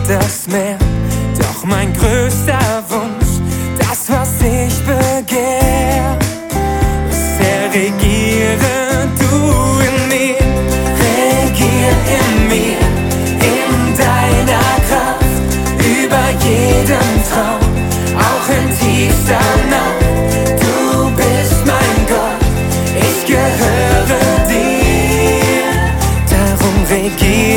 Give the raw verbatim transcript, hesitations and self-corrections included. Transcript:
das Meer. Doch mein größter Wunsch, das was ich begehr, ist Herr, regiere du in mir, regier in mir, in deiner Kraft, über jeden Traum, auch in tiefster Nacht. Du bist mein Gott, ich gehöre dir, darum regier